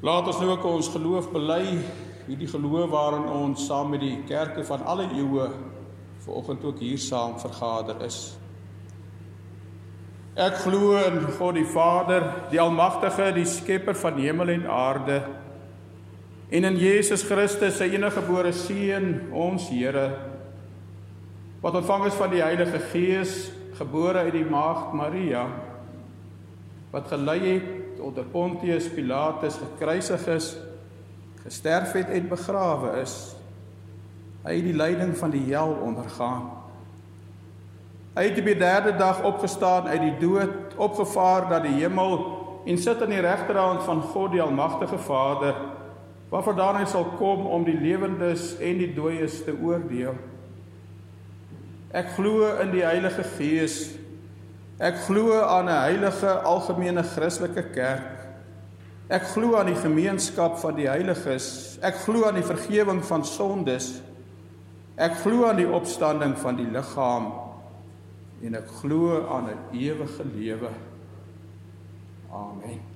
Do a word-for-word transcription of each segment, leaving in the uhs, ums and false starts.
Laat ons nou ook ons geloof bely, hierdie geloof waarin ons saam met die kerke van alle eeue vanoggend ook hier saam vergader is. Ek glo in God die Vader, die Almagtige, die Skepper van hemel en aarde, en in Jesus Christus, sy eniggebore Seun, ons Here, wat ontvang is van die Heilige Gees, gebore uit die Maagd Maria, wat gelei het onder Pontius Pilatus, gekruisig is, gesterf het en begrawe is. Hy het die lyding van die hel ondergaan. Hy het op die derde dag opgestaan uit die dood, opgevaar na die hemel en sit aan die regterhand van God die Almagtige Vader, waarvandaan hy sal kom om die lewendes en die dooies te oordeel. Ek glo in die Heilige Gees. Ek glo aan 'n heilige algemene Christelike kerk. Ek glo aan die gemeenskap van die heiliges. Ek glo aan die vergifnis van sondes. Ek glo aan die opstanding van die liggaam. En ek glo aan 'n ewige lewe. Amen.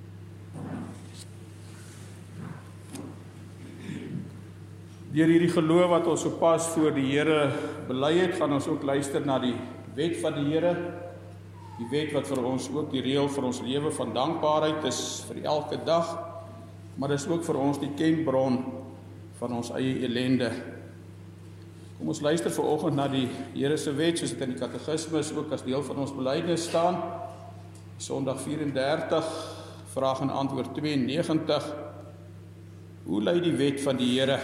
Deur hierdie geloof wat ons sopas voor die Here bely het, gaan ons ook luister na die wet van die Here. Die wet wat vir ons ook die reël vir ons lewe van dankbaarheid is vir elke dag, maar dis ook vir ons die kenbron van ons eie ellende. Kom ons luister vanoggend na die Here se wet, soos dit in die katekismus ook as deel van ons belydenis staan. Sondag vyf en dertig, vraag en antwoord twee en negentig. Hoe lui die wet van die Here?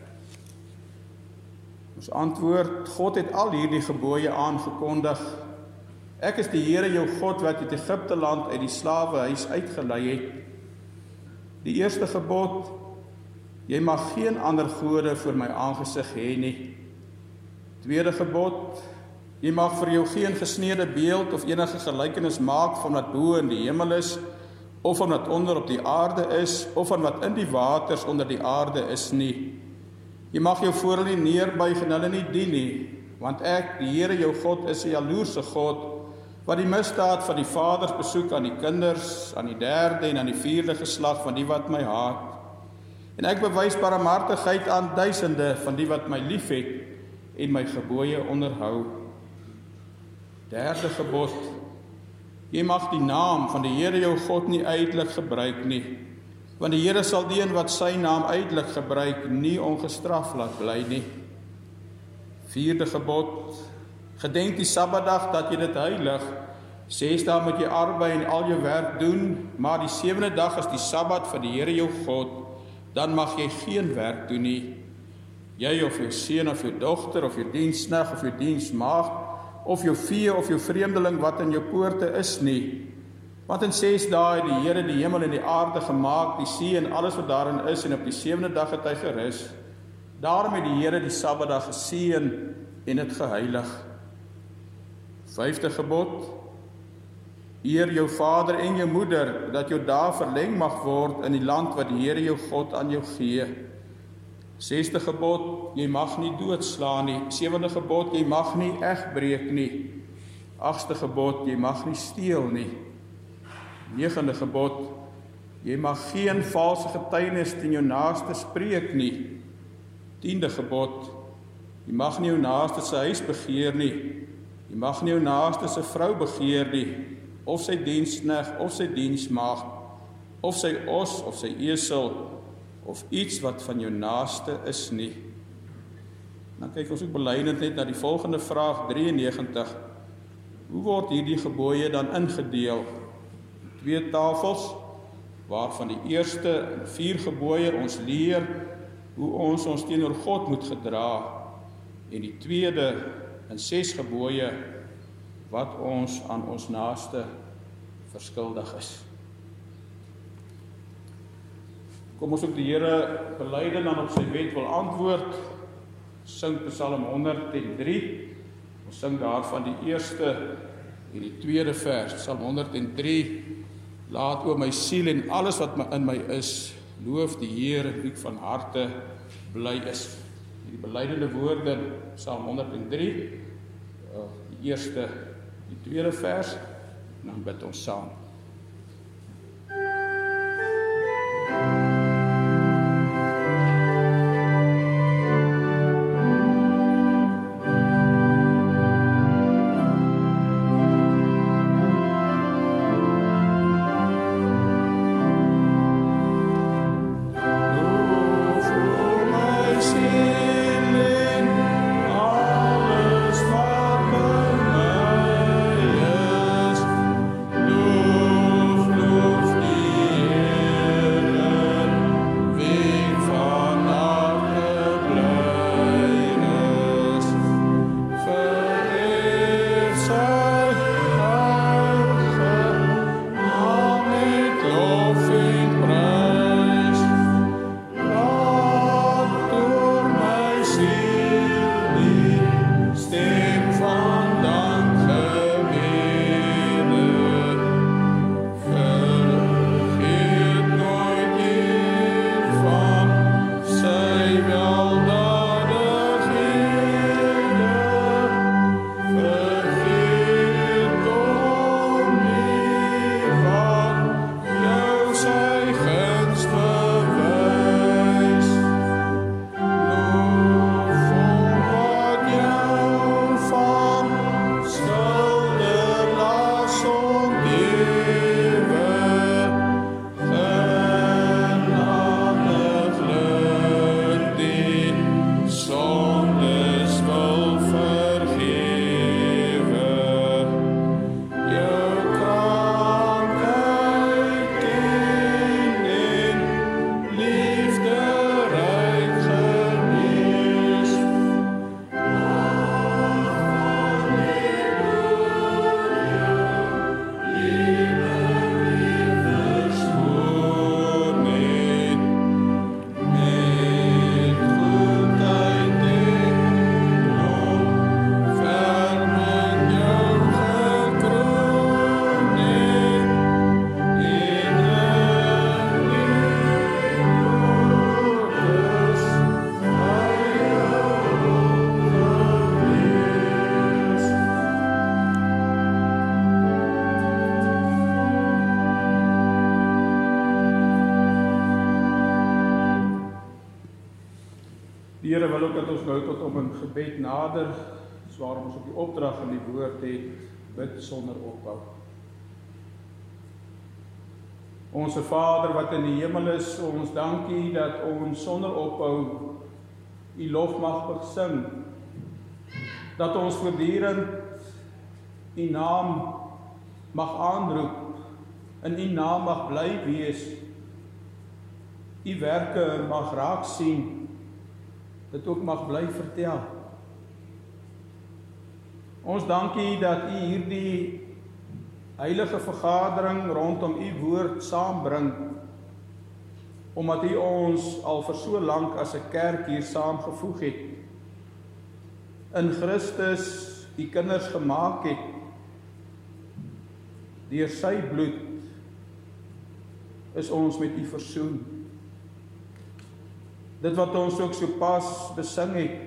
Ons antwoord, God het al hierdie gebooie aangekondig. Ek is die Here jou God wat uit Egipte land uit die slawehuis uitgelei het. Die eerste gebod, jy mag geen ander gode voor my aangesig hê nie. Tweede gebod, jy mag vir jou geen gesneede beeld of enige gelykenis maak van wat bo in die hemel is, of van wat onder op die aarde is, of van wat in die waters onder die aarde is nie. Jy mag jou voor hulle nie neerbuig en hulle nie dien nie, want ek, die Here jou God, is 'n jaloerse God, wat die misdaad van die vaders besoek aan die kinders, aan die derde en aan die vierde geslag van die wat my haat. En ek bewys barmhartigheid aan duisende van die wat my liefhet en my gebooie onderhou. Derde gebod, jy mag die naam van die Here jou God nie uitelik gebruik nie, want die Here sal die een wat sy naam uitelik gebruik nie ongestraf laat bly nie. Vierde gebod, gedenk die Sabbatdag dat jy dit heilig. Ses dae moet jy arbei en al jou werk doen, maar die sewende dag is die Sabbat van die Here jou God, dan mag jy geen werk doen nie. Jy of jou seun of jou dogter of jou diensknegt of jou diensmaagd of jou vee of jou vreemdeling wat in jou poorte is nie. Want in ses dae het die Here die hemel en die aarde gemaak, die see en alles wat daarin is, en op die sewende dag het hy gerus. Daarom het die Here die Sabbatdag geseën en dit geheilig. Vyfde gebod, eer jou vader en jou moeder, dat jou dae verleng mag word in die land wat die Here jou God aan jou gee. Sesde gebod, jy mag nie doodslaan nie. Sewende gebod, jy mag nie egbreek nie. Agste gebod, jy mag nie steel nie. Negende gebod, jy mag geen valse getuienis teen jou naaste spreek nie. Tiende gebod, jy mag nie jou naaste se huis begeer nie. Jy mag nie jou naaste se vrou begeer nie, of sy diensknegt, of sy diensmaagd, of sy os, of sy esel, of iets wat van jou naaste is nie. Dan kyk ons ook belynend net na die volgende vraag, drieënnegentig. Hoe word hierdie gebooie dan ingedeel? Twee tafels, waarvan die eerste vier gebooie ons leer hoe ons ons teenoor God moet gedra, en die tweede in ses gebooie wat ons aan ons naaste verskuldig is. Kom ons ook die Here belyden dan op sy wet wil antwoord. Sing Psalm honderd en drie. Ons sing daarvan die eerste en die tweede vers, Psalm honderd en drie. Laat o my siel en alles wat in my is, loof die Here wie van harte bly is. Die belydende woorde, Psalm honderd en drie, die eerste, die tweede vers, en dan bid ons saam. Die Here wil ook dat ons nou tot om in gebed nader, so waarom ons op die opdrag in die woord het, bid sonder ophou. Onse Vader wat in die hemel is, ons dankie dat ons sonder ophou U lof mag besing, dat ons voortdurend U naam mag aanroep, in U naam mag bly wees, U werke mag raak sien, dit ook mag bly vertel. Ons dankie dat U hierdie heilige vergadering rondom U woord saambring, omdat U ons al vir so lank as 'n kerk hier saamgevoeg het, in Christus U kinders gemaak het, deur sy bloed is ons met U versoen. Dit wat ons ook so pas besing het,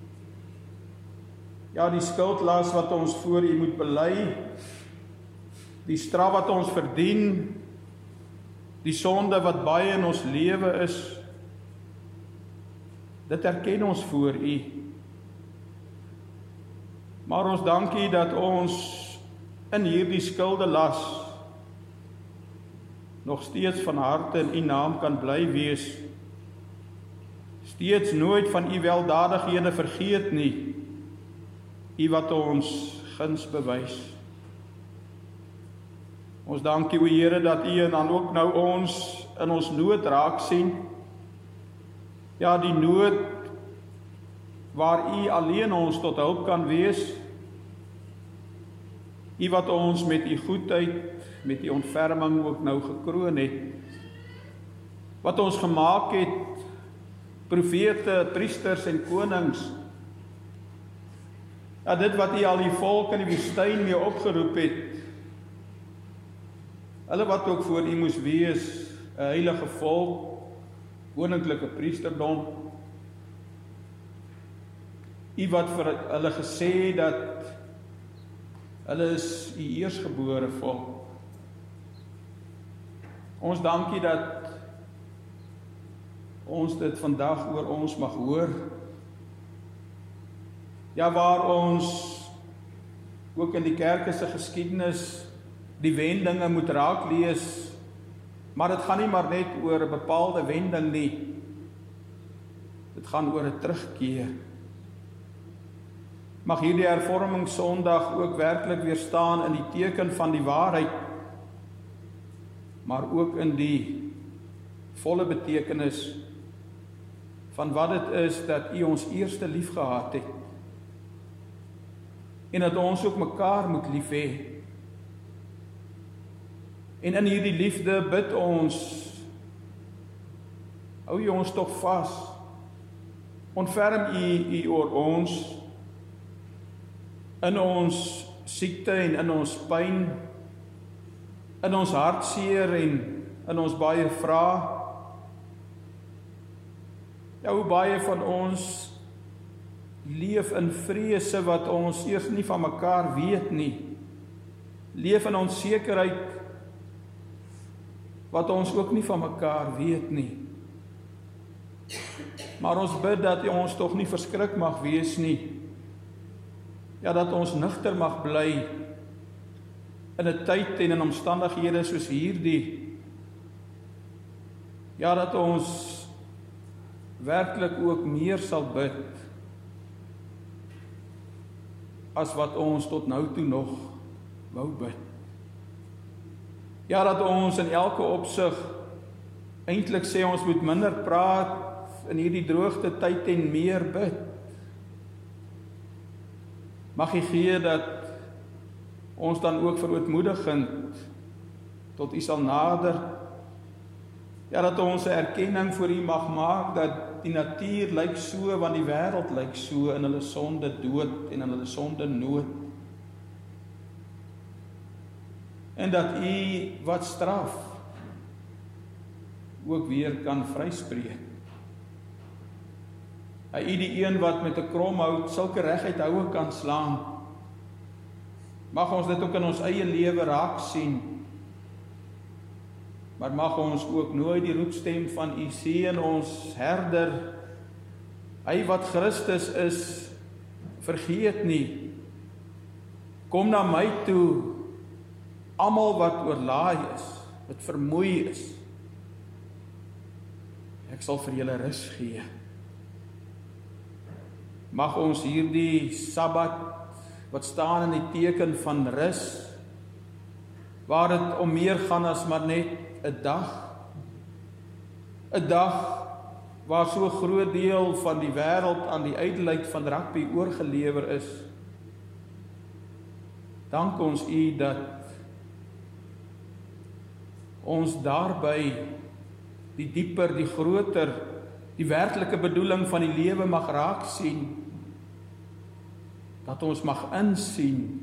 ja, die skuldlas wat ons voor U moet bely, die straf wat ons verdien, die sonde wat baie in ons lewe is, dit erken ons voor U. Maar ons dankie dat ons in hierdie skuldelas nog steeds van harte in U naam kan bly wees, steeds nooit van U weldadighede vergeet nie, U wat ons guns bewys. Ons dankie, o Here, dat U en dan ook nou ons in ons nood raak sien. Ja, die nood waar U alleen ons tot hulp kan wees. U wat ons met U goedheid, met U ontferming ook nou gekroon het. Wat ons gemaak het, profete, priesters en konings. Ja, dit wat U al die volk in die woestyn mee opgeroep het, hulle wat ook voor U moes wees, 'n heilige volk, koninklike priesterdom. U wat vir hulle gesê het dat hulle is U eersgebore volk. Ons dankie dat ons dit vandag oor ons mag hoor. Ja, waar ons ook in die kerke se geskiedenis die wendinge moet raak lees, maar dit gaan nie maar net oor 'n bepaalde wending nie. Dit gaan oor 'n terugkeer. Mag hierdie hervorming Sondag ook werklik weer staan in die teken van die waarheid, maar ook in die volle betekenis van wat dit is dat U ons eerste lief gehad het, en dat ons ook mekaar moet lief hê. En in hierdie liefde bid ons, hou U ons tog vas, ontferm U U oor ons, in ons siekte en in ons pyn, in ons hartseer en in ons baie vrae. Ja, hoe baie van ons leef in vrese wat ons eers nie van mekaar weet nie, leef in onsekerheid wat ons ook nie van mekaar weet nie. Maar ons bid dat U ons tog nie verskrik mag wees nie, ja, dat ons nugter mag bly in 'n tyd en in omstandighede soos hierdie, ja, dat ons werklik ook meer sal bid as wat ons tot nou toe nog wou bid. Ja, dat ons in elke opsig eintlik sê ons moet minder praat in hierdie droogte tyd en meer bid. Mag U gee dat ons dan ook verootmoedigend tot U sal nader. Ja, dat ons 'n erkenning voor U mag maak dat die natuur lyk so, want die wêreld lyk so in hulle sonde dood en in hulle sonde nood. En dat U wat straf ook weer kan vryspreek. Hy U die een wat met 'n kromhout sulke reguit houe kan slaan. Mag ons dit ook in ons eie lewe raak sien. Maar mag ons ook nooit die roepstem van U seën ons herder Hy wat Christus is, vergeet nie. Kom na my toe, almal wat oorlaai is, wat vermoei is. Ek sal vir julle rus gee. Mag ons hierdie Sabbat, wat staan in die teken van rus, waar dit om meer gaan as maar net 'n dag, 'n dag waar so 'n groot deel van die wêreld aan die ydelheid van rugby oorgelewer is. Dank ons U dat ons daarby die dieper, die groter, die werklike bedoeling van die lewe mag raak sien. Dat ons mag insien,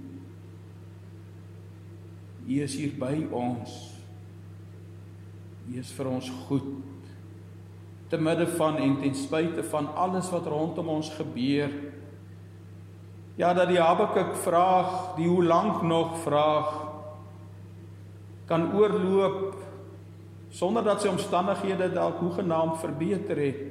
U is hier by ons. U is vir ons goed. Te midde van en ten spyte van alles wat rondom ons gebeur. Ja, dat die Habakuk vraag, die hoe lank nog vraag, kan oorloop, sonder dat sy omstandighede dalk hoegenaamd verbeter het.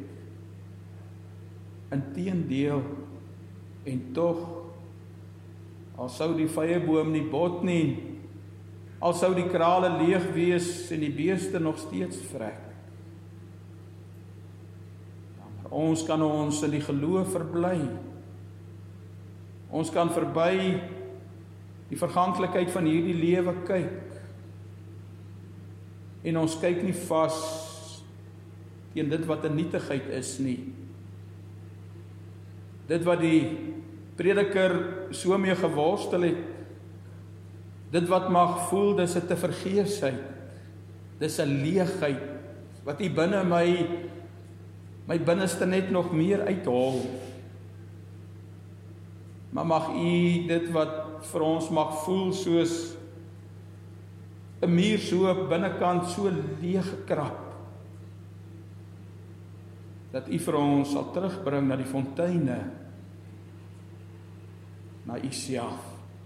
Inteendeel, en tog, al sou die vyeboom nie bot nie, al sou die krale leeg wees en die beeste nog steeds vrek. Ja, maar ons kan ons in die geloof verbly. Ons kan verby die verganklikheid van hierdie lewe kyk. En ons kyk nie vas teen dit wat 'n nietigheid is nie. Dit wat die prediker so mee geworstel het, dit wat mag voel, dis 'n tevergeefsheid, dis 'n leegheid, wat U binne my, my binneste net nog meer uithol. Maar mag U dit wat vir ons mag voel soos 'n muur so binnekant so leeg gekrap, dat U vir ons sal terugbring na die fonteine, na U self.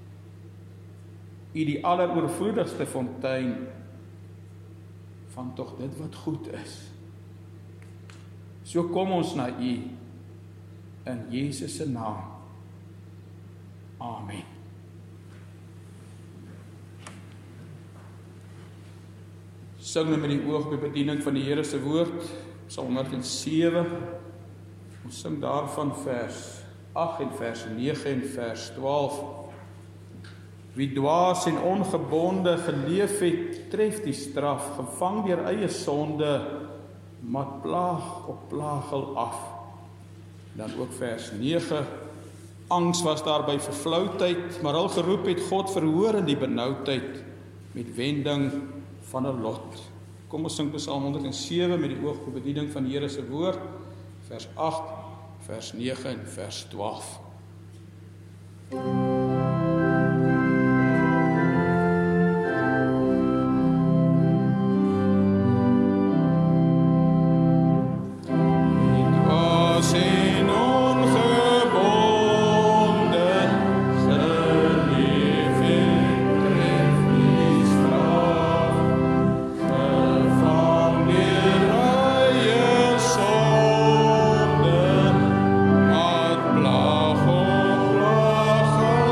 U die alleroorvloedigste fontein van tog dit wat goed is. So kom ons na U in Jesus se naam. Amen. Sing nou met die oog op die bediening van die Here se woord, Psalm honderd en sewe. Ons sing daarvan vers agt en vers nege en vers twaalf. Wie dwaas en ongebonde geleef het, tref die straf, gevang deur eie sonde, mat plaag op plaagel af. Dan ook vers nege. Angs was daar by verflouwdheid, maar al geroep het God verhoor in die benauwdheid, met wending van 'n lot. Kom ons sing Psalm honderd en sewe met die oog op bediening van die Here se woord, vers agt, vers nege en vers twaalf. Plaag op plaag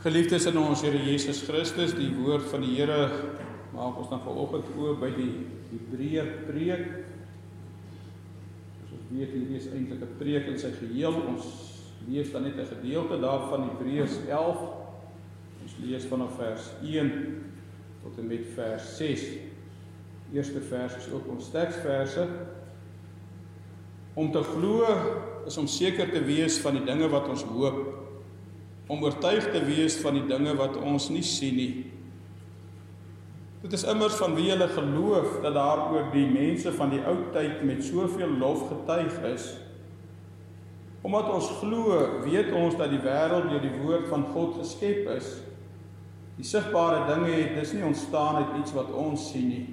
Geliefdes in ons Here Jesus Christus, die woord van die Here maak ons dan vanoggend oop by die Hebreër preek. Soos ons weet, hierdie is eintlik 'n preek in sy geheel. Ons lees dan net 'n gedeelte daarvan, Hebreërs elf. Ons lees vanaf vers een tot en met vers ses. Die eerste vers is ook ons teksverse. Om te glo is om seker te wees van die dinge wat ons hoop, om oortuig te wees van die dinge wat ons nie sien nie. Dit is immers van wie hulle geloof, dat daar oor die mense van die ou tyd met soveel lof getuig is. Omdat ons glo, weet ons dat die wêreld deur die woord van God geskep is. Die sigbare dinge het dis nie ontstaan uit iets wat ons sien nie.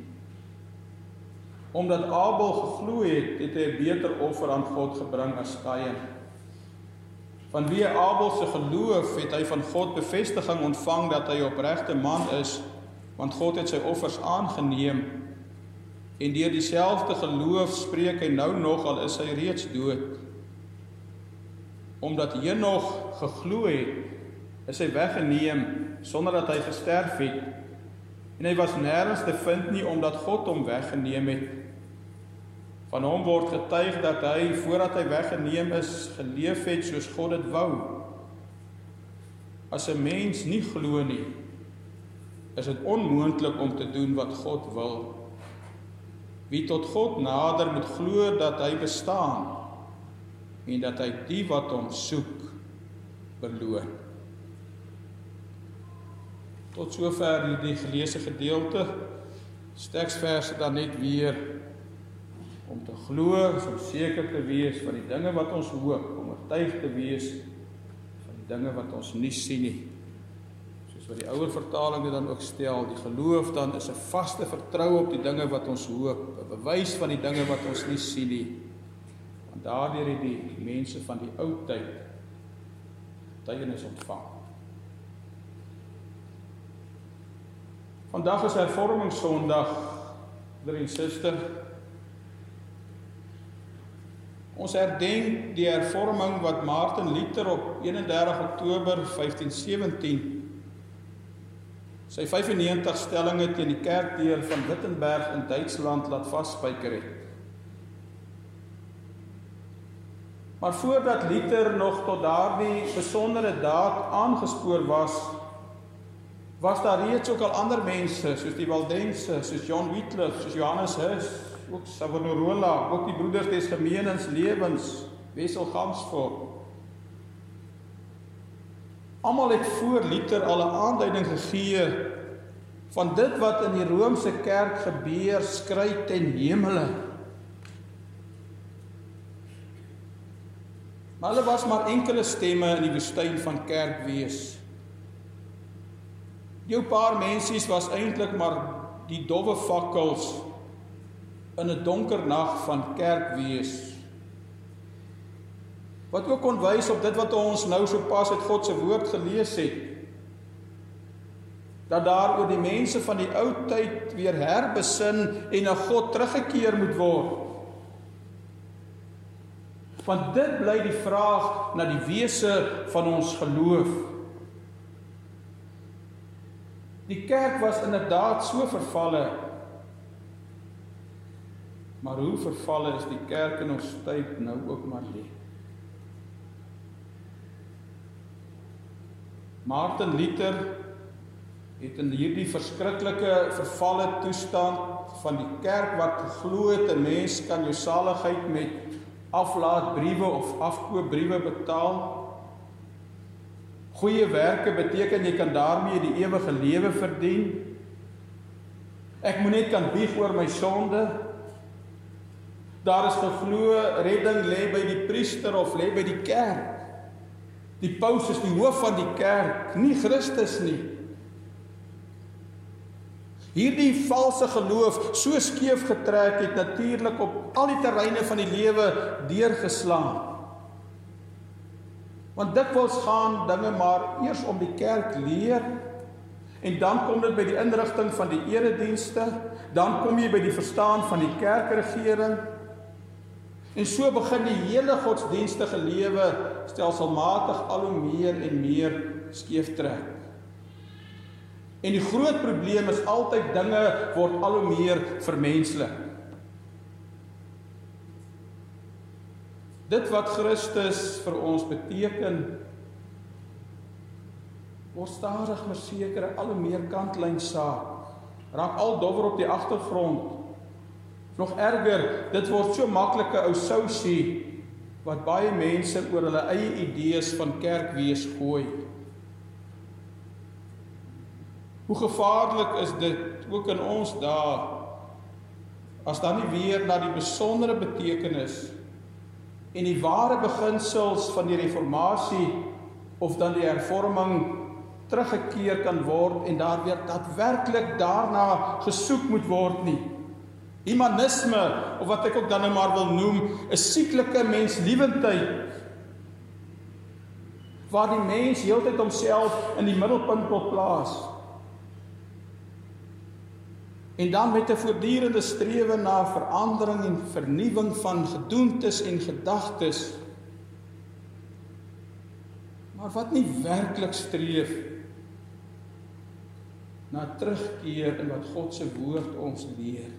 Omdat Abel geglo het, het hy 'n beter offer aan God gebring as Kain. Vanweë Abel se geloof het hy van God bevestiging ontvang dat hy 'n opregte man is, want God het sy offers aangeneem. En deur dieselfde geloof spreek hy nou nog, al is hy reeds dood. Omdat Henog geglo het, is hy weggeneem sonder dat hy gesterf het. En hy was nêrens te vind nie, omdat God hom weggeneem het. Van hom word getuig dat hy, voordat hy weggeneem is, geleef het soos God dit wou. As 'n mens nie glo nie, is dit onmoontlik om te doen wat God wil. Wie tot God nader moet glo dat hy bestaan, en dat hy die wat hom soek, beloon. Tot sover hierdie geleesde gedeelte, teksverse dan net weer. Om te glo, is om seker te wees van die dinge wat ons hoop, om oortuig te wees van die dinge wat ons nie sien nie. Soos wat die ouer vertaling dit dan ook stel, die geloof dan is 'n vaste vertroue op die dinge wat ons hoop, 'n bewys van die dinge wat ons nie sien nie. Want daardeur het die mense van die ou tyd getuienis ontvang. Vandag is Hervormingssondag, broer en suster. Ons herdenk die hervorming wat Martin Luther op eenendertig Oktober vyftien sewentien sy vyfennegentig stellinge teen die kerkdeur van Wittenberg in Duitsland laat vasspyker het. Maar voordat Luther nog tot daardie besondere daad aangespoor was, was daar reeds ook al ander mense, soos die Waldense, soos John Wycliffe, soos Johannes Hus, ook Savonarola, ook die broeders des gemeenens lewens, Wessel Gansvoort. Almal het voor Luther al 'n aanduiding gegee van dit wat in die Romeinse kerk gebeur, skry ten hemele. Maar hulle was maar enkele stemme in die woestyn van kerkwees. Jou paar mensies was eintlik maar die dowwe fakkels in 'n donker nag van kerkwees. Wat ook kon wys op dit wat ons nou sopas uit God se woord gelees het. Dat daar oor die mense van die ou tyd weer herbesin en na God teruggekeer moet word. Want dit bly die vraag na die wese van ons geloof. Die kerk was inderdaad so vervalle. Maar hoe vervalle is die kerk in ons tyd nou ook maar nie? Martin Luther het in hierdie verskriklike vervalle toestand van die kerk wat geglo het 'n mens kan jou saligheid met aflaatbriewe of afkoopbriewe betaal. Goeie werke beteken jy kan daarmee die ewige lewe verdien. Ek moet net kan bieg oor my sonde. Daar is geglo, redding lê by die priester of lê by die kerk. Die paus is die hoof van die kerk, nie Christus nie. Hierdie valse geloof, so skeef getrek, het natuurlik op al die terreine van die lewe deurgeslaan. Want dikwels gaan dinge maar eers om die kerk leer, en dan kom dit by die inrigting van die eredienste, dan kom jy by die verstaan van die kerkregering, en so begin die hele godsdienstige lewe stelselmatig al hoe meer en meer skeef trek. En die groot probleem is altyd dinge word al hoe meer vermenslik. Dit wat Christus vir ons beteken, word stadig maar seker al hoe meer kantlyn saak. Raak al dowwer op die agtergrond. Nog erger, dit word so maklike ou sousie, wat baie mense oor hulle eie idees van kerkwees gooi. Hoe gevaarlik is dit ook in ons dae, as dan nie weer na die besondere betekenis en die ware beginsels van die reformatie of dan die hervorming teruggekeer kan word en daar weer daadwerklik daarna gesoek moet word nie. Humanisme, of wat ek ook dan nou maar wil noem, is sieklike mensliewendheid, waar die mens heeltyd homself in die middelpunt wil plaas. En dan met 'n voortdurende strewe na verandering en vernuwing van gedoentes en gedagtes, maar wat nie werklik streef na terugkeer in wat God se woord ons leer.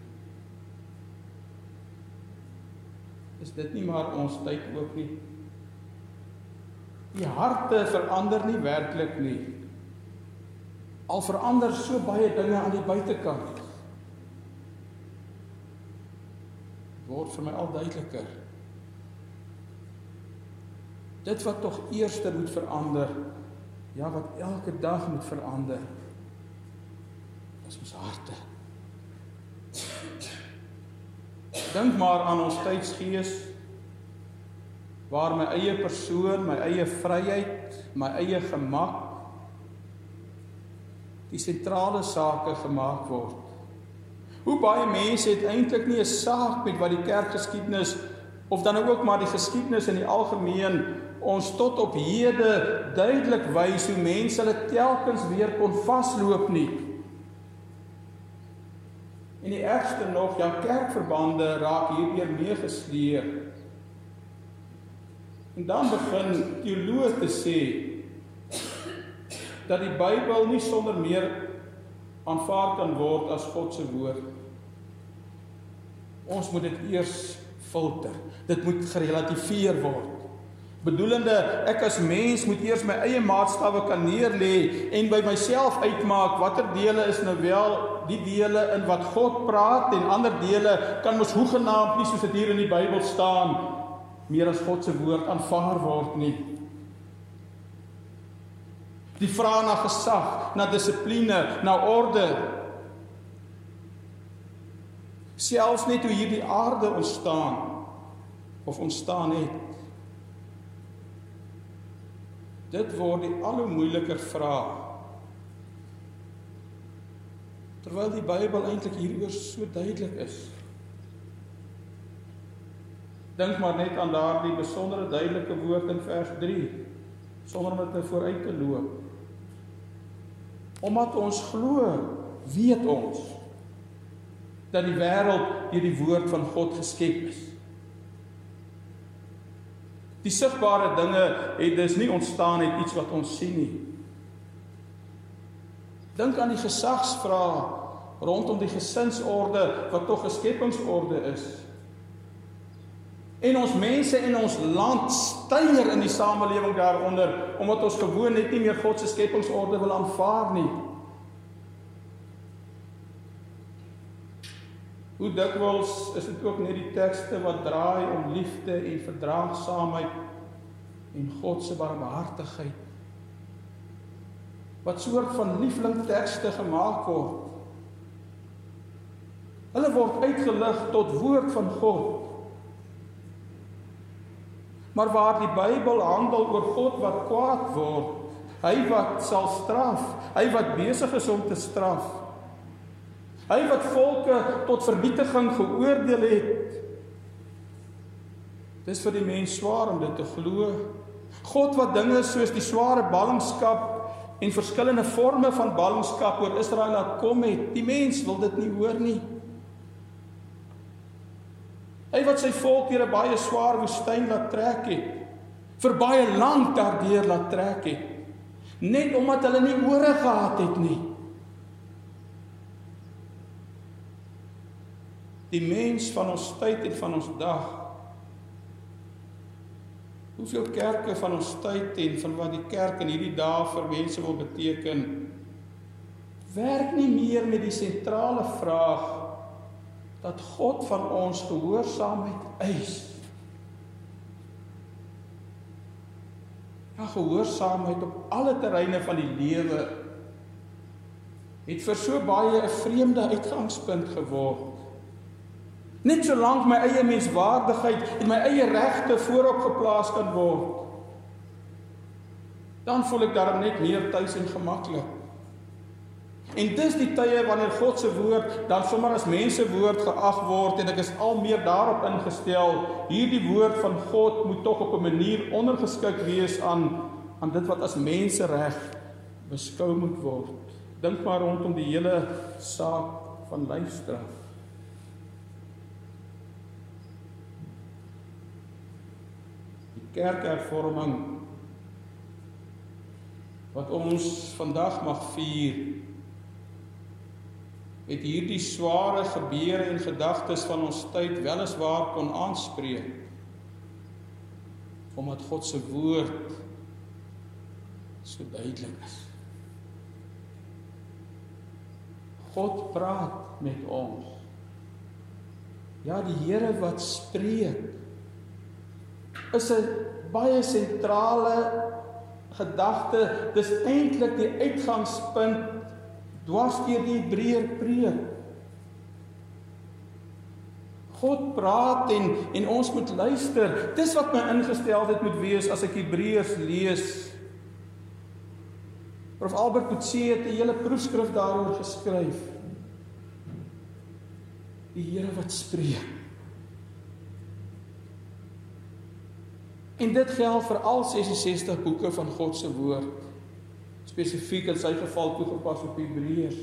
Is dit nie maar ons tyd ook nie? Die harte verander nie werklik nie. Al verander so baie dinge aan die buitekant. Word vir my al duideliker. Dit wat tog eers moet verander, ja wat elke dag moet verander, is ons harte. Dink maar aan ons tydsgees, waar my eie persoon, my eie vryheid, my eie gemak, die sentrale sake gemaak word. Hoe baie mense het eintlik nie 'n saak met wat die kerkgeskiedenis, of dan ook maar die geskiedenis in die algemeen, ons tot op hede duidelik wys hoe mense hulle telkens weer kon vasloop nie. En die ergste nog, ja, kerkverbande raak hierdeur meegesleer. En dan begin teoloë te sê dat die Bybel nie sonder meer aanvaar kan word as God se woord. Ons moet dit eers filter. Dit moet gerelativeer word. Bedoelende, ek as mens moet eers my eie maatstawwe kan neerlê en by myself uitmaak watter dele is nou wel die dele in wat God praat en ander dele kan mos hoegenaamd nie soos dit hier in die Bybel staan meer as God se woord aanvaar word nie. Die vraag na gesag, na dissipline, na orde. Selfs net hoe hierdie aarde ontstaan of ontstaan het. Dit word die al hoe moeiliker vraag. Terwyl die Bybel eintlik hieroor so duidelik is. Dink maar net aan daardie besondere duidelike woord in vers drie, sonder om dit vooruit te loop. Omdat ons glo, weet ons dat die wêreld deur die woord van God geskep is. Die sigbare dinge het dus nie ontstaan uit iets wat ons sien nie. Dink aan die gesagsvrae rondom die gesinsorde wat tog 'n skepingsorde is. En ons mense in ons land styer in die samelewing daaronder, omdat ons gewoon net nie meer God se skepingsorde wil aanvaar nie. Hoe dikwels is dit ook net die tekste wat draai om liefde en verdraagsaamheid en God se barmhartigheid. Wat soort van lieflingtekste gemaak word. Hulle word uitgelig tot woord van God. Maar waar die Bybel handel oor God wat kwaad word, hy wat sal straf, hy wat besig is om te straf, hy wat volke tot vernietiging geoordeel het. Dis vir die mens swaar om dit te glo. God wat dinge soos die sware ballingskap en verskillende forme van ballingskap oor Israel laat kom het, die mens wil dit nie hoor nie. Hy wat sy volk deur 'n baie swaar woestyn laat trek het, vir baie lank daardeur laat trek het, net omdat hulle nie ore gehad het nie. die mens van ons tyd en van ons dag. Hoeveel kerke van ons tyd en van wat die kerk in hierdie dae vir mense wil beteken, werk nie meer met die sentrale vraag dat God van ons gehoorsaamheid eis. Ja, gehoorsaamheid op alle terreine van die lewe het vir so baie 'n vreemde uitgangspunt geword. Net solank my eie menswaardigheid en my eie regte voorop geplaas kan word, dan voel ek daarom net meer tuis en gemaklik. En dis die tye wanneer God se woord dan sommer as mense woord geag word, en ek is al meer daarop ingestel, hierdie woord van God moet tog op 'n manier ondergeskik wees aan, aan dit wat as mensereg beskou moet word. Dink maar rondom die hele saak van lyfstraf. Die kerkhervorming wat ons vandag mag vier, het hierdie sware gebeure en gedagtes van ons tyd weliswaar kon aanspreek, omdat God se woord so duidelik is. God praat met ons. Ja, die Here wat spreek, is 'n baie sentrale gedagte. Dis eintlik die uitgangspunt dwars deur die Hebreër preek. God praat en, en ons moet luister. Dis wat my ingesteldheid moet wees as ek Hebreërs lees. Prof Albert Coetzee het 'n hele proefskrif daaroor geskryf. Die Here wat spreek. En dit geld vir al ses en sestig boeke van God se woord, spesifiek in sy geval toegepas op Hebreërs.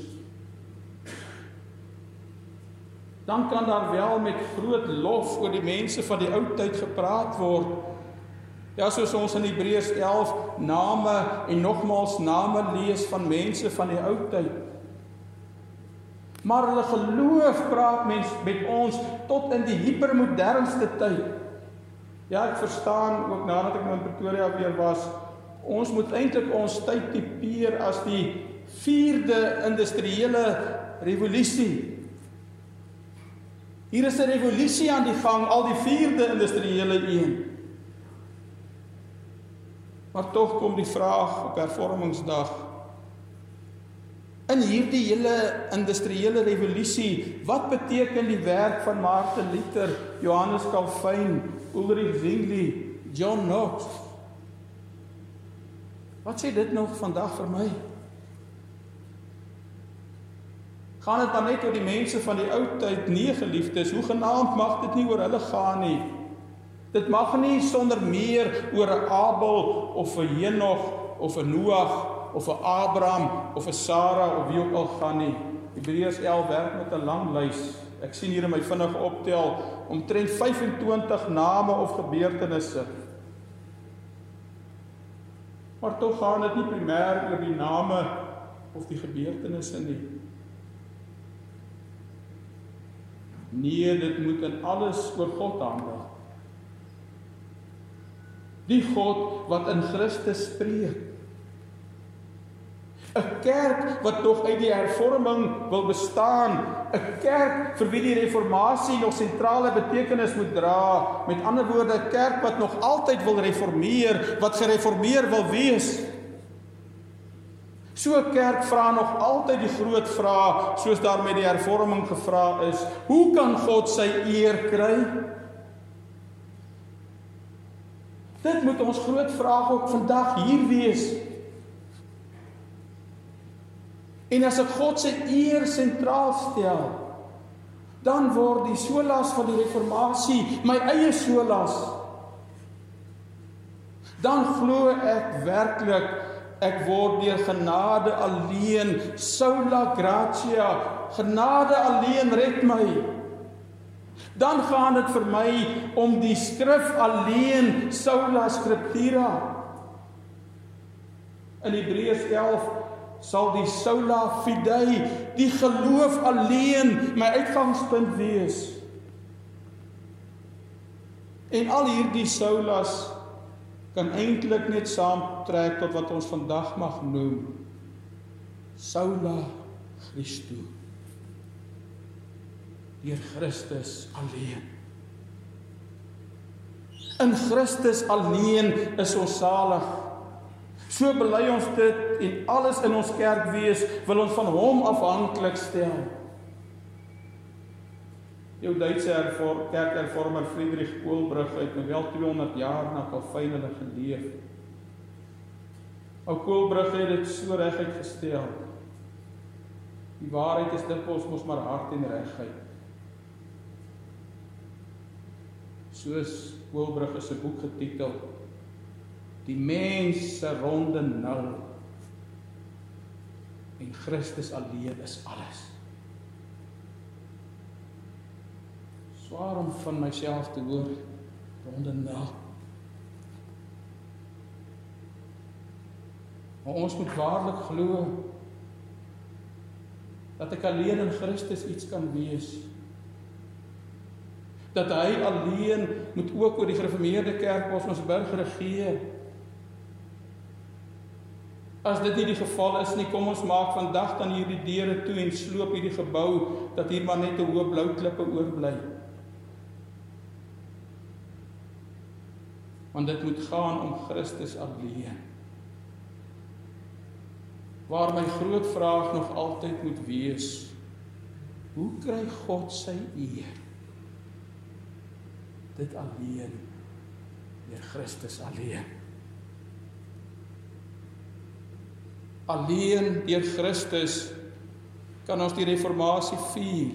Dan kan daar wel met groot lof oor die mense van die ou tyd gepraat word. Ja, soos ons in Hebreërs elf name en nogmaals name lees van mense van die ou tyd. Maar hulle geloof praat mens met ons tot in die hypermodernste tyd. Ja, ek verstaan ook nadat ek nou in Pretoria weer was, ons moet eintlik ons tyd tipeer as die vierde industriële revolusie. Hier is 'n revolusie aan die gang, al die vierde industriële een. Maar tog kom die vraag op hervormingsdag, in hierdie hele industriële revolusie, wat beteken die werk van Martin Luther, Johannes Calvin, Ulrich Zwingli, John Knox? Wat sê dit nog vandag vir my? Gaan dit dan net oor die mense van die ou tyd? Nee, geliefdes, hoegenaamd mag dit nie oor hulle gaan nie. Dit mag nie sonder meer oor 'n Abel of 'n Henog of 'n Noag of 'n Abraham of 'n Sara of wie ook al gaan nie. Hebreërs elf werk met 'n lang lys. Ek sien hier in my vinnige optel omtrent vyf en twintig name of gebeurtenisse. Maar tog gaan dit nie primêr oor die name of die gebeurtenisse nie. Nee, dit moet in alles oor God handel. Die God wat in Christus spreek. 'n Kerk wat nog uit die hervorming wil bestaan. 'n Kerk vir wie die reformatie nog sentrale betekenis moet dra. Met ander woorde, 'n kerk wat nog altyd wil reformeer, wat gereformeer wil wees. So 'n kerk vra nog altyd die groot vraag, soos daar met die hervorming gevra is, hoe kan God sy eer kry? Dit moet ons groot vraag ook vandag hier wees. En as ek God se eer sentraal stel, dan word die solas van die reformatie my eie solas. Dan glo ek werklik, ek word deur genade alleen, sola gratia, genade alleen red my. Dan gaan dit vir my om die skrif alleen, sola scriptura. In Hebreërs elf sal die sola fidei, die geloof alleen, my uitgangspunt wees. En al hierdie soulas kan eintlik net saamtrek tot wat ons vandag mag noem sola Christo. Deur Christus alleen. In Christus alleen is ons salig. So bely ons dit en alles in ons kerkwees wil ons van hom afhanklik stel. Jou Duitse hervor, kerkhervormer Friedrich Kohlbrugge het nou wel tweehonderd jaar na Calvijn hulle geleef. Ou Kohlbrugge het dit so reguit gestel. Die waarheid is dikwels mos maar hard en reguit. Soos Kohlbrugge se boek getitel, Die mens se ronde nul en Christus alleen is alles. Swaar om van myself te hoor, ronde nul. Maar ons moet waarlik glo dat ek alleen in Christus iets kan wees. Dat hy alleen moet ook oor die gereformeerde kerk ons ons burger regeer. As dit nie die geval is nie, kom ons maak vandag dan hierdie deure toe en sloop hierdie gebou, dat hier maar net 'n hoë blou klippe oorbly. Want dit moet gaan om Christus alleen. Waar my groot vraag nog altyd moet wees, hoe kry God sy eer? Dit alleen, deur Christus alleen. Alleen deur Christus kan ons die reformatie vier.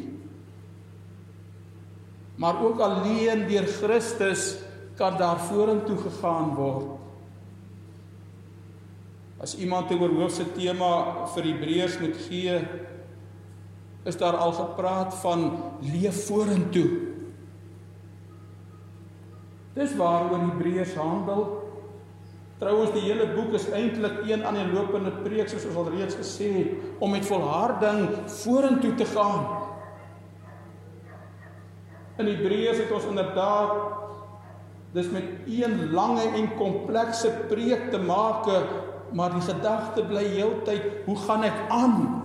Maar ook alleen deur Christus kan daar vorentoe gegaan word. As iemand 'n oorhoofse tema vir Hebreërs moet gee, is daar al gepraat van leef vorentoe. Dis waaroor Hebreërs handel. Trouwens, die hele boek is eintlik een aan die lopende preek, soos ons al reeds gesê het, om met volharding vorentoe te gaan. In Hebreërs het ons inderdaad dis met een lange en komplekse preek te maak, maar die gedagte bly heeltyd, hoe gaan ek aan?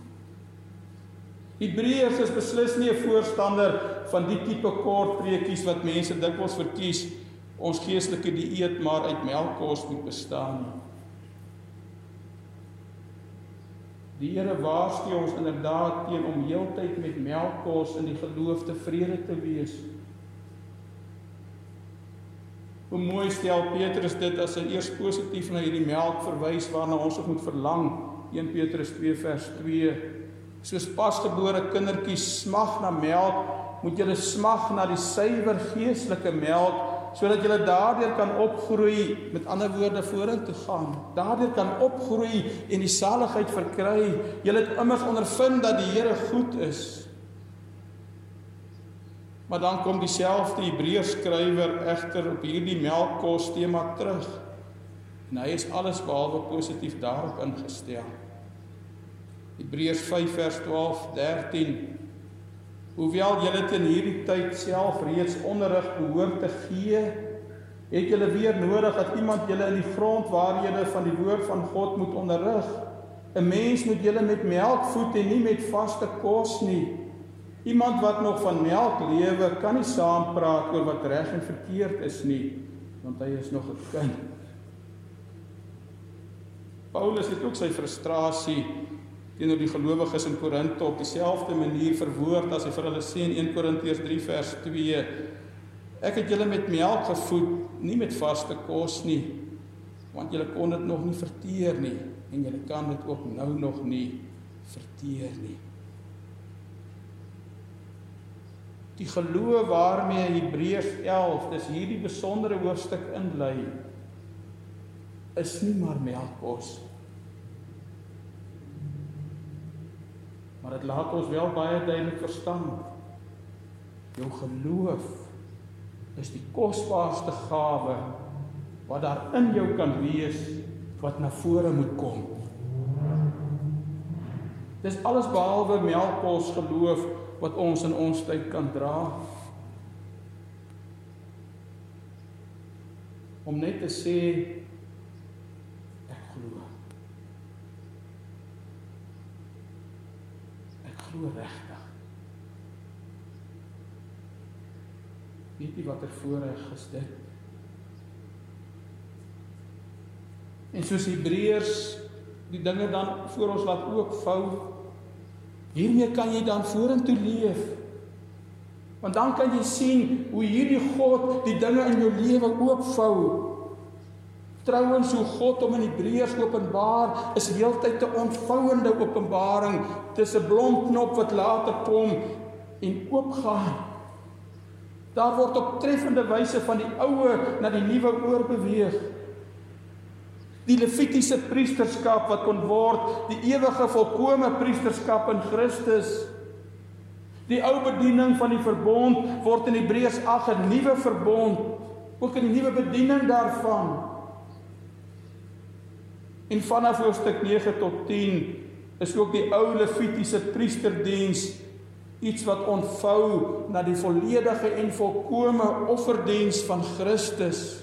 Hebreërs is beslis nie 'n voorstander van die tipe kort preekies wat mense dikwels verkies, ons geestelike dieet maar uit melkkos moet bestaan. Die Here waarsku ons inderdaad teen om heeltyd met melkkos in die geloof tevrede te wees. Hoe mooi stel Petrus dit as hy eers positief na hierdie melk verwys waarna ons ook moet verlang. een Petrus twee vers twee. Soos pasgebore kindertjies smag na melk, moet julle smag na die suiwer geestelike melk, sodat julle daardeur kan opgroei, met ander woorde vorentoe gaan. Daardeur kan opgroei en die saligheid verkry. Julle het immers ondervind dat die Here goed is. Maar dan kom dieselfde Hebreërs skrywer egter op hierdie melkkos tema terug. En hy is alles behalwe positief daarop ingestel. Hebreërs vyf vers twaalf dertien. Hoewel julle teen hierdie tyd self reeds onderrig behoort te gee, het julle weer nodig dat iemand julle in die grond waar julle van die woord van God moet onderrig. 'n Mens moet julle met melk voed en nie met vaste kos nie. Iemand wat nog van melk lewe, kan nie saampraat oor wat reg en verkeerd is nie, want hy is nog 'n kind. Paulus het ook sy frustrasie teenoor die gelowiges in Korinthe op dieselfde manier verwoord as hy vir hulle sê in een Korintiërs drie vers twee. Ek het julle met melk gevoed, nie met vaste kos nie, want julle kon dit nog nie verteer nie, en julle kan dit ook nou nog nie verteer nie. Die geloof waarmee Hebreërs elf, dis hierdie besondere hoofstuk inlei, is nie maar melkkos. Maar dit laat ons wel baie duidelik verstaan. Jou geloof is die kosbaarste gawe wat daar in jou kan wees, wat na vore moet kom. Dis alles behalwe melkkos geloof wat ons in ons tyd kan dra. om net te sê, ek glo. Ek glo regtig. Weet jy wat er voorreg is dit? En soos Hebreërs die dinge dan voor ons laat oopvou, hiermee kan jy dan vorentoe leef. Want dan kan jy sien hoe hierdie God die dinge in jou lewe oopvou. Trouwens, hoe God hom in Hebreërs openbaar, is heeltyd 'n ontvouende openbaring. Dis 'n blomknop wat later kom en oopgaan. Daar word op treffende wyse van die oue na die nuwe oorbeweeg. Die Levitiese priesterskap wat kon word, die ewige volkome priesterskap in Christus. Die ou bediening van die verbond word in Hebreërs agt 'n nuwe verbond, ook in die nuwe bediening daarvan. En vanaf hoofstuk nege tot tien is ook die ou Levitiese priesterdiens iets wat ontvou na die volledige en volkome offerdiens van Christus.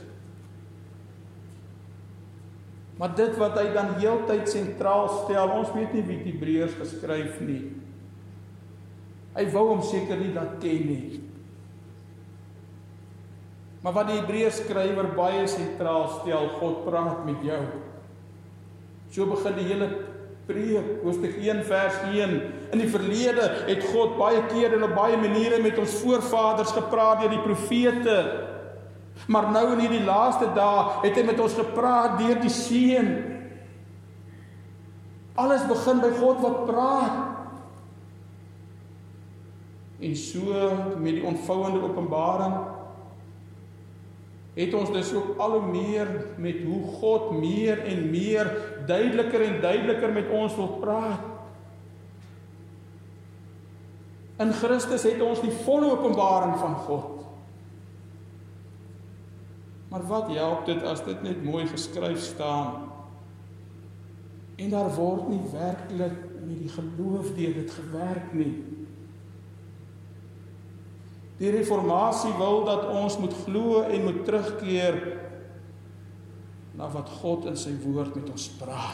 Maar dit wat hy dan heeltyd sentraal stel, ons weet nie wie die Hebreërs geskryf nie. Hy wou hom seker nie dat ken nie. Maar wat die Hebreërs skrywer baie sentraal stel, God praat met jou. So begin die hele preek, hoofstuk een vers een. In die verlede het God baie keer en op baie maniere met ons voorvaders gepraat deur die profete. Maar nou in hierdie laaste dae het hy met ons gepraat deur die Seun. Alles begin by God wat praat. En so met die ontvouende openbaring het ons dus ook al hoe meer met hoe God meer en meer duideliker en duideliker met ons wil praat. In Christus het ons die volle openbaring van God. Maar wat help dit as dit net mooi geskryf staan en daar word nie werklik met die geloof deur dit gewerk nie. Die reformatie wil dat ons moet glo en moet terugkeer na wat God in sy woord met ons praat.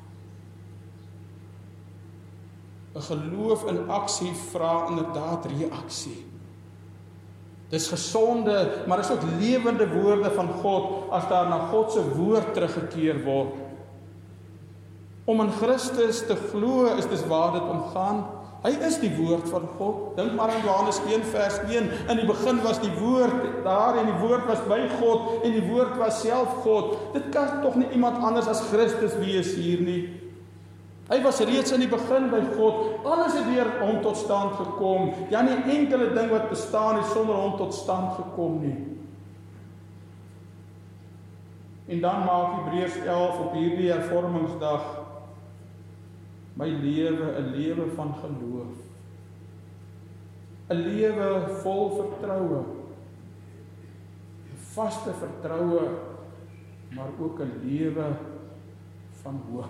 'n Geloof in aksie vra inderdaad reaksie. Dis gesonde, maar is ook lewende woorde van God as daar na God se woord teruggekeer word. Om in Christus te glo is dis waar dit om gaan. Hy is die woord van God. Dink maar aan Johannes een vers een. In die begin was die woord daar en die woord was by God en die woord was self God. Dit kan tog nie iemand anders as Christus wees hier nie. Hy was reeds in die begin by God. Alles het deur hom tot stand gekom. Ja, nie enkele ding wat bestaan het sonder hom tot stand gekom nie. En dan maak Hebreërs elf op hierdie hervormingsdag my lewe 'n lewe van geloof. 'n Lewe vol vertroue. 'n Vaste vertroue, maar ook 'n lewe van hoop.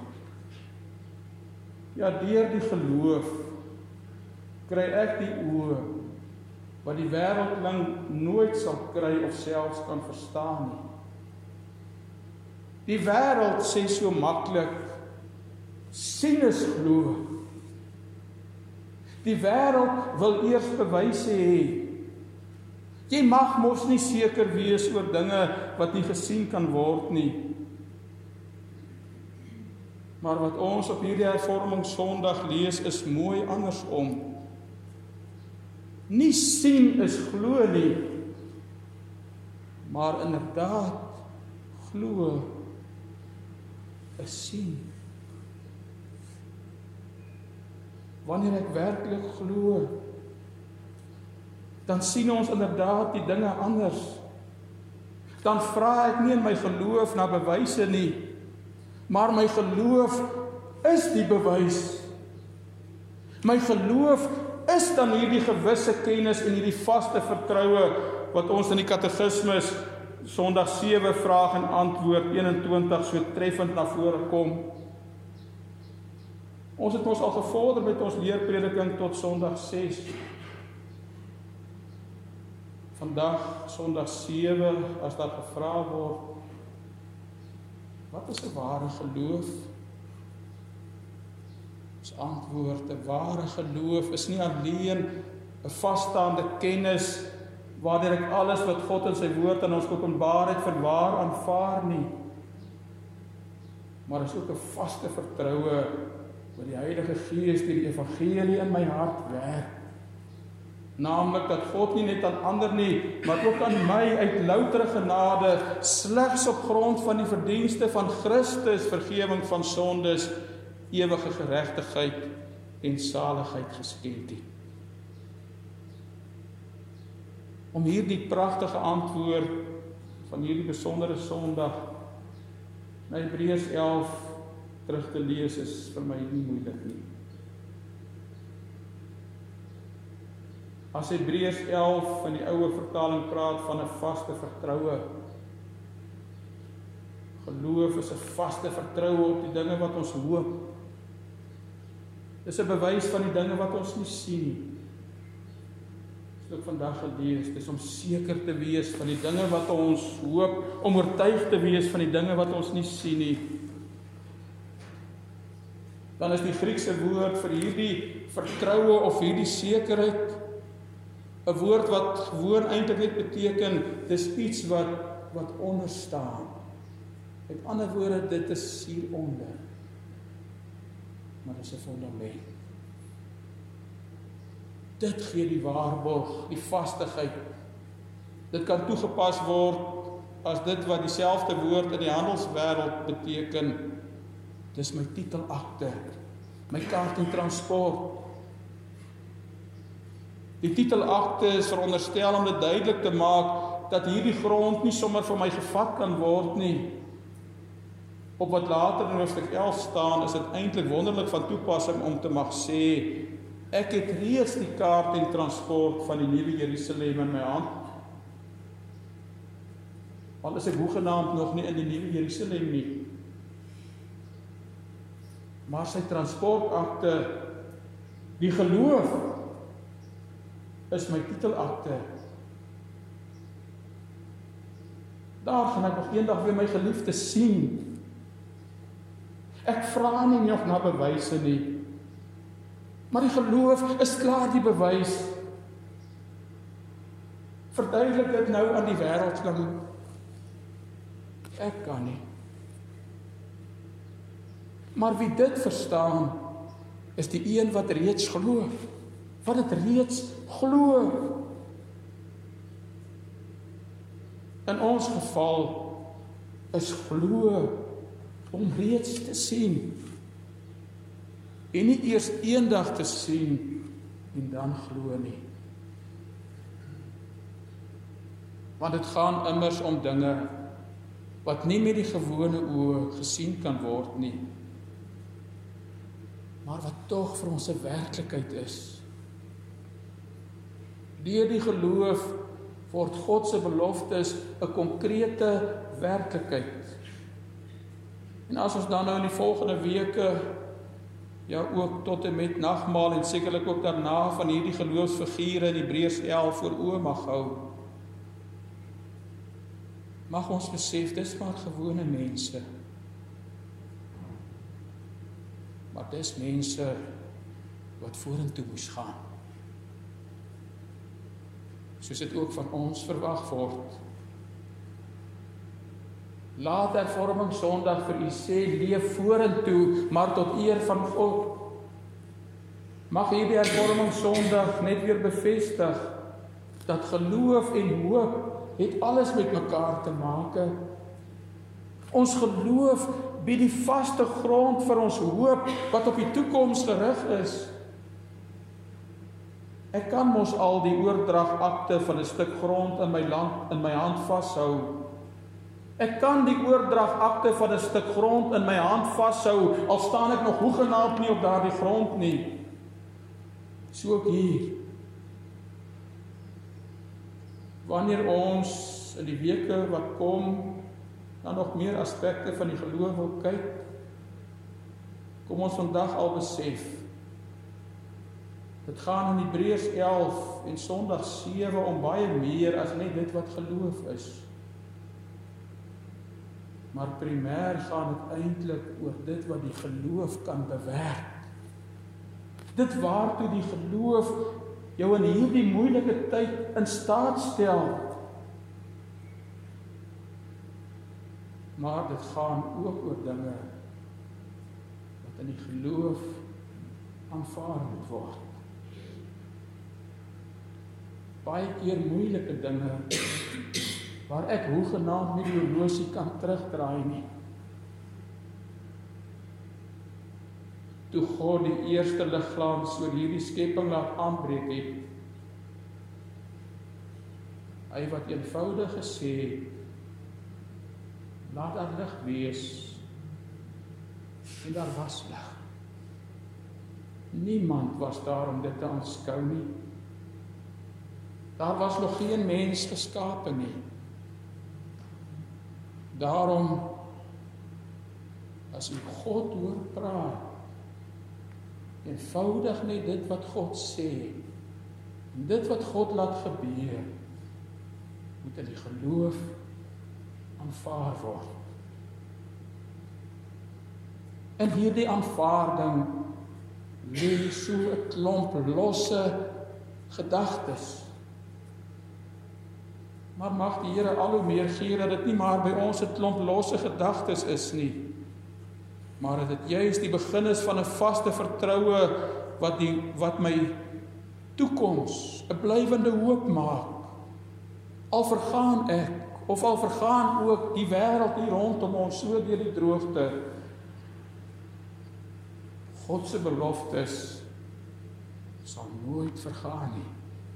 Ja, deur die geloof kry ek die oë wat die wêreldling nooit sal kry of selfs kan verstaan nie. Die wêreld sê so maklik, sien is glo. Die wêreld wil eers bewyse hê. Jy mag mos nie seker wees oor dinge wat nie gesien kan word nie. Maar wat ons op hierdie hervormingssondag lees is mooi andersom. Nie sien is glo nie, maar inderdaad glo is sien. Wanneer ek werklik glo, dan sien ons inderdaad die dinge anders. Dan vra ek nie in my geloof na bewyse nie, maar my geloof is die bewys. My geloof is dan hierdie gewisse kennis en hierdie vaste vertroue wat ons in die katekismes Sondag sewe vraag en antwoord eenentwintig so treffend na vore kom. Ons het ons al gevorder met ons leerprediking tot Sondag ses. Vandag Sondag sewe, as daar gevra word, Wat is 'n ware geloof? Ons antwoord, 'n ware geloof is nie alleen 'n vasstaande kennis waardeur ek alles wat God in sy woord aan ons openbaar het vir waar aanvaar nie, maar is ook 'n vaste vertroue wat die Heilige Gees deur die evangelie in my hart werk. Naamlik dat God nie net aan ander nie, maar ook aan my uit loutere genade slegs op grond van die verdienste van Christus vergifnis van sondes, ewige geregtigheid en saligheid geskenk het. Om hierdie pragtige antwoord van hierdie besondere Sondag na Hebreërs elf terug te lees is vir my nie moeilik nie. As Hebreërs elf in die ouer vertaling praat van 'n vaste vertroue, geloof is 'n vaste vertroue op die dinge wat ons hoop. Dis 'n bewys van die dinge wat ons nie sien nie. Dis ook vandag gelees, dis om seker te wees van die dinge wat ons hoop, om oortuig te wees van die dinge wat ons nie sien nie. Dan is die Griekse woord vir hierdie vertroue of hierdie sekerheid 'n woord wat gewoon eintlik net beteken, dis iets wat wat onder staan. Met ander woorde, dit is hieronder. Maar dit is 'n fondament. Dit gee die waarborg, die vastigheid. Dit kan toegepas word as dit wat dieselfde woord in die handelswêreld beteken. Dis my titelakte, my kaart en transport. Die titelakte is veronderstel om dit duidelik te maak dat hierdie grond nie sommer vir my gevat kan word nie. Op wat later in hoofstuk elf staan, is dit eintlik wonderlik van toepassing om te mag sê, ek het reeds die kaart en transport van die nuwe Jerusalem in my hand. Al is ek hoegenaamd nog nie in die nuwe Jerusalem nie. Maar sy transportakte, die geloof, is my titelakte. Daar gaan ek nog eendag weer my geliefde sien. Ek vra nie nog na bewyse nie. Maar die geloof is klaar die bewys. Verduidelik dit nou aan die wêreldling. Ek kan nie. Maar wie dit verstaan, is die een wat reeds glo. Wat dit reeds glo. In ons geval is glo om reeds te sien. En nie eers eendag te sien en dan glo nie. Want dit gaan immers om dinge wat nie met die gewone oë gesien kan word nie, maar wat tog vir ons 'n werklikheid is. Deur die geloof word God se beloftes 'n konkrete werklikheid. En as ons dan nou in die volgende weke, ja ook tot en met nagmaal en sekerlik ook daarna van hierdie geloofsfigure in Hebreërs elf voor oë mag hou, mag ons besef, dis maar gewone mense. Maar dis mense wat vorentoe moes gaan. Soos dit ook van ons verwag word. Laat hervorming Sondag vir u sê, leef vorentoe, maar tot eer van God. Mag hierdie hervorming Sondag net weer bevestig, dat geloof en hoop het alles met mekaar te maak. Ons geloof bied die vaste grond vir ons hoop, wat op die toekoms gerig is. Ek kan mos al die oordragakte van 'n stuk grond in my land in my hand vashou. Ek kan die oordragakte van 'n stuk grond in my hand vashou, al staan ek nog hoegenaamd nie op daardie grond nie. So ook hier. Wanneer ons in die weke wat kom, dan nog meer aspekte van die geloof wil kyk, kom ons vandag al besef, dit gaan in Hebreërs elf en Sondag sewe om baie meer as net dit wat geloof is. Maar primêr gaan dit eintlik oor dit wat die geloof kan bewerk. Dit waartoe die geloof jou in hierdie moeilike tyd in staat stel. Maar dit gaan ook oor dinge wat in die geloof aanvaar moet word. Baie keer moeilike dinge waar ek hoegenaamd nie die horlosie kan terugdraai nie. Toe God die eerste ligglans oor hierdie skepping laat aanbreek het, hy wat eenvoudig gesê het, laat daar lig wees, en daar was lig. Niemand was daar om dit te aanskou nie. Daar was nog geen mens geskape nie. Daarom, as u God hoor praat, eenvoudig net dit wat God sê, en dit wat God laat gebeur, moet in die geloof aanvaar word. In hierdie aanvaarding lê so 'n klomp losse gedagtes. Maar mag die Here al hoe meer gee dat dit nie maar by ons 'n klomp losse gedagtes is nie, maar dat dit juis die begin is van 'n vaste vertroue wat die wat my toekoms 'n blywende hoop maak. Al vergaan ek, of al vergaan ook die wêreld hier rondom ons so deur die droogte, God se beloftes sal nooit vergaan nie.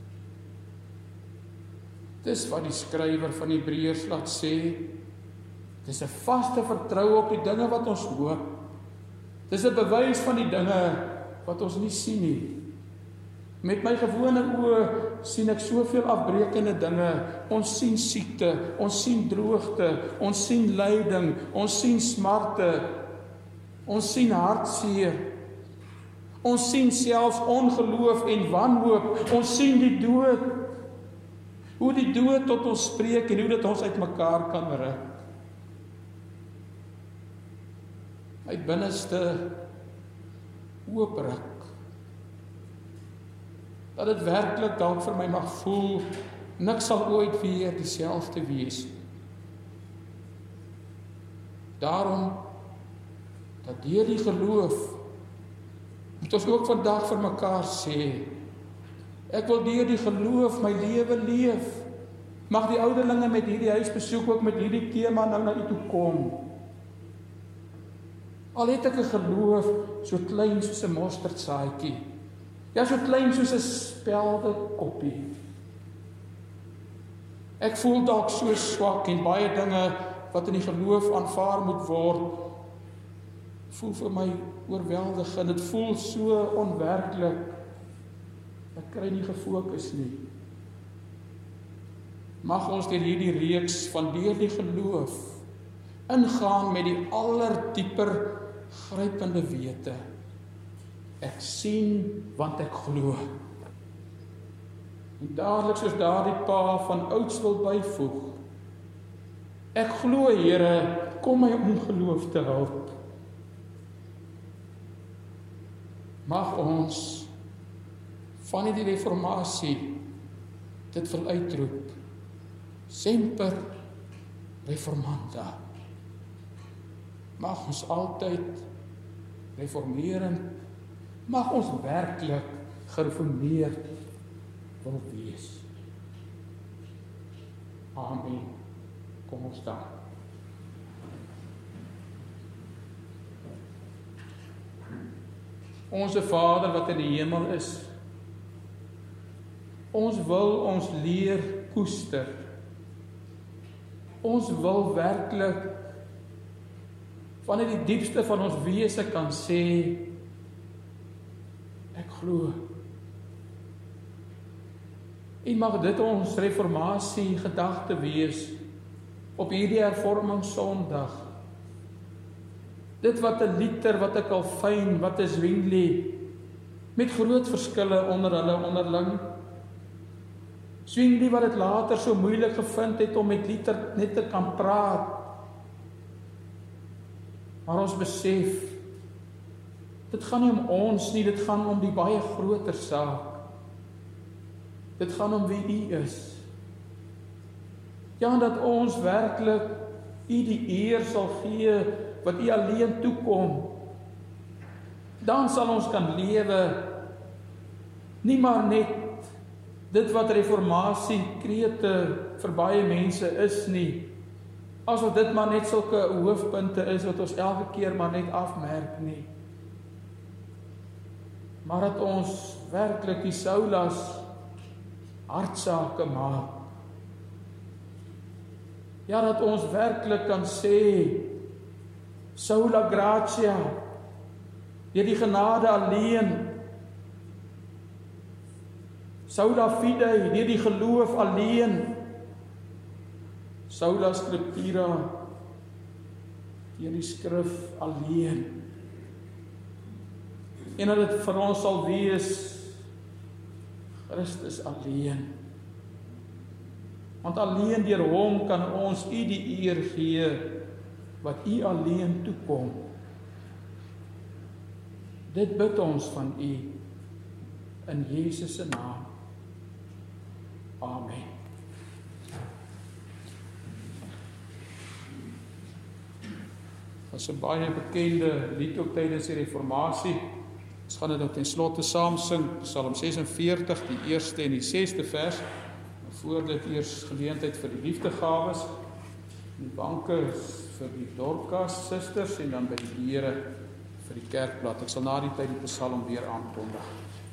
Dis wat die skrywer van Hebreërs laat sê. Dis 'n vaste vertroue op die dinge wat ons hoop. Dis 'n bewys van die dinge wat ons nie sien nie. Met my gewone oë sien ek soveel afbreekende dinge. Ons sien siekte, ons sien droogte, ons sien lyding, ons sien smarte, ons sien hartseer. Ons sien selfs ongeloof en wanhoop. Ons sien die dood. Hoe die dood tot ons spreek en hoe dit ons uitmekaar kan ruk. My binneste ooprik. Dat dit werklik dalk vir my mag voel, niks sal ooit weer dieselfde wees. Daarom, dat deur die geloof, moet ons ook vandag vir mekaar sê, ek wil deur die geloof my lewe leef. Mag die ouderlinge met hierdie huisbesoek ook met hierdie tema nou na u toe kom. Al het ek 'n geloof so klein soos 'n mosterdsaadjie. Ja, so klein soos 'n spelde koppie. Ek voel dalk so swak en baie dinge wat in die geloof aanvaar moet word, voel vir my oorweldigend. Dit voel so onwerklik. Ek kry nie gefokus nie. Mag ons deur hierdie reeks van deur die geloof ingaan met die allerdieper grypende wete. Ek sien want ek glo. En dadelik soos daardie pa van ouds wil byvoeg. Ek glo, Here, kom my ongeloof te help. Mag ons van die reformatie dit wil uitroep. Semper reformanda. Mag ons altyd reformerend, mag ons werklik gereformeerd wil wees. Amen. Kom ons staan. Onse Vader wat in die hemel is, ons wil ons leer koester. Ons wil werklik vanuit die diepste van ons wese kan sê, ek glo. En mag dit ons reformatie gedagte wees op hierdie hervorming Sondag. Dit wat 'n liter, wat 'n kalfyn, wat 'n Zwingli, met groot verskille onder hulle onderling. Zwingli wat dit later so moeilik gevind het om met liter net te kan praat. Maar ons besef, dit gaan nie om ons nie, dit gaan om die baie groter saak. Dit gaan om wie U is. Ja, dat ons werklik U die eer sal gee wat U alleen toekom. Dan sal ons kan lewe, nie maar net dit wat reformatie krete vir baie mense is nie, asof dit maar net sulke hoofpunte is wat ons elke keer maar net afmerk nie. Maar dat ons werklik die Saulas hartsake maak. Ja, dat ons werklik kan sê, Sola gratia, deur die genade alleen, Sola fide, deur die geloof alleen, Sola scriptura, deur die skrif alleen. En dat dit vir ons sal wees, Christus alleen. Want alleen deur hom kan ons U die eer gee, wat U alleen toekom. Dit bid ons van U, in Jesus se naam. Amen. Dat is 'n baie bekende lied ook tydens die reformatie. Ons gaan dit ook ten slotte saam sing, Psalm ses en veertig, die eerste en die sesde vers. Voor dit eers geleentheid vir die liefdegawes, die banke vir die dorpkas susters en dan by die deure vir die kerkblad. Ek sal na die tyd die psalm weer aankondig.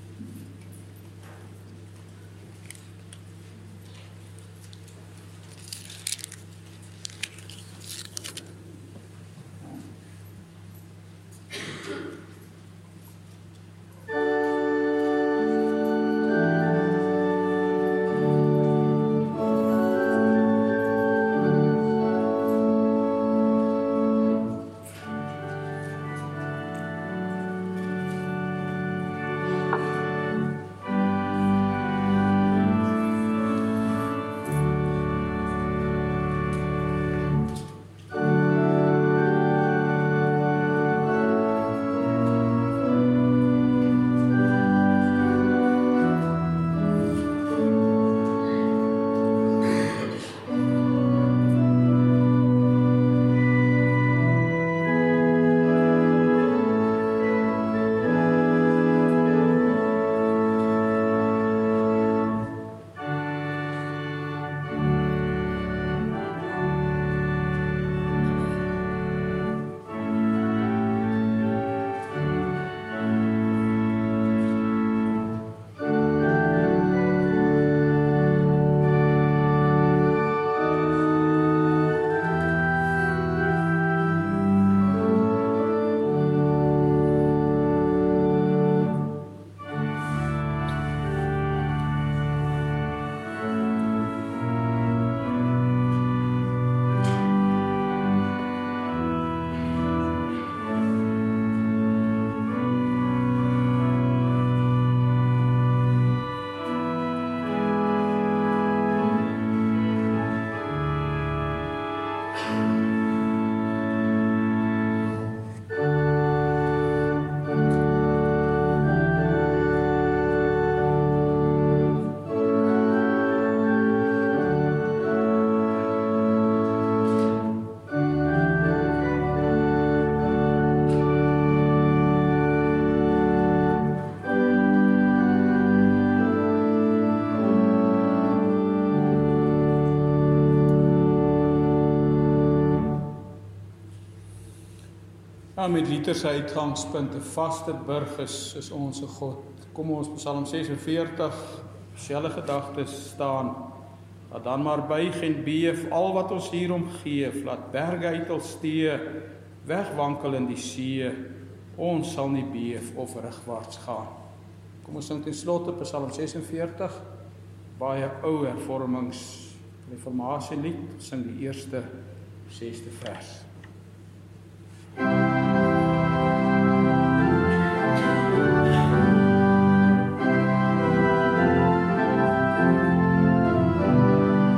Ja, met Luther se uitgangspunt, 'n vaste burg is, is ons God. Kom ons Psalm ses en veertig, dieselfde gedagtes staan, laat dan maar buig en beef al wat ons hier omgeef, laat berge uitel stee, wegwankel in die see, ons sal nie beef of rugwaarts gaan. Kom ons sing ten slotte Psalm ses en veertig, baie ou hervormings, reformatie lied, sing die eerste sesde vers.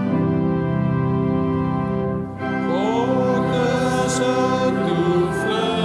God is 'n toevlug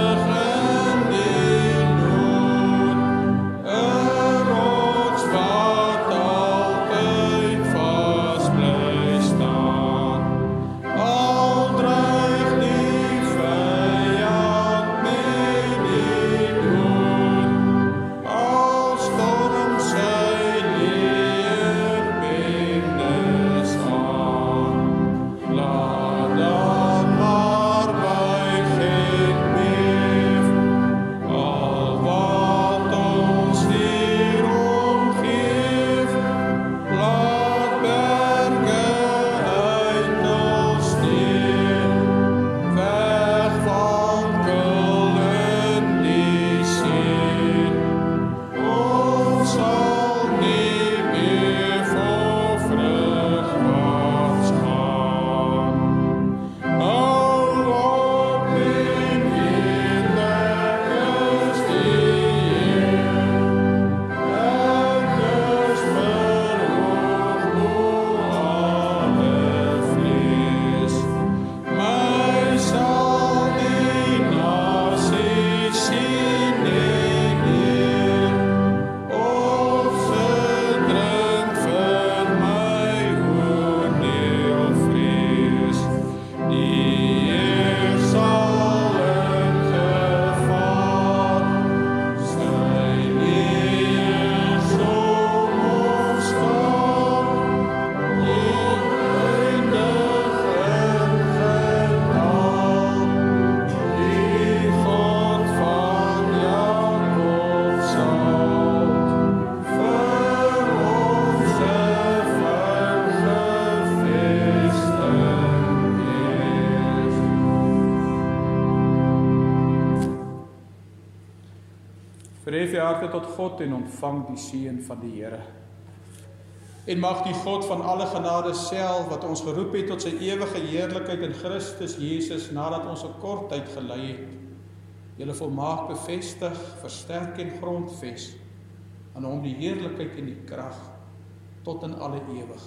Verhef jou harte tot God en ontvang die seën van die Here. En mag die God van alle genade self, wat ons geroep het tot sy ewige heerlikheid in Christus Jesus, nadat ons 'n kort tyd gelei het, julle volmaak bevestig, versterk en grondves, aan hom die heerlikheid en die krag, tot in alle ewigheid.